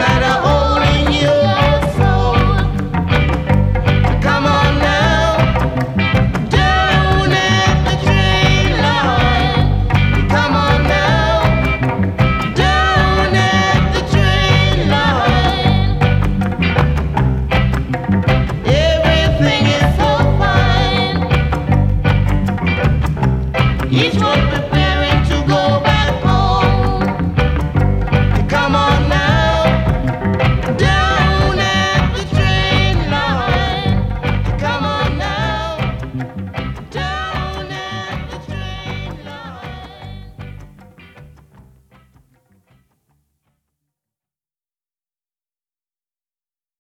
got a hole in your soul. Come on now, down at the train line. Come on now, down at the train line. Everything is so fine. Each one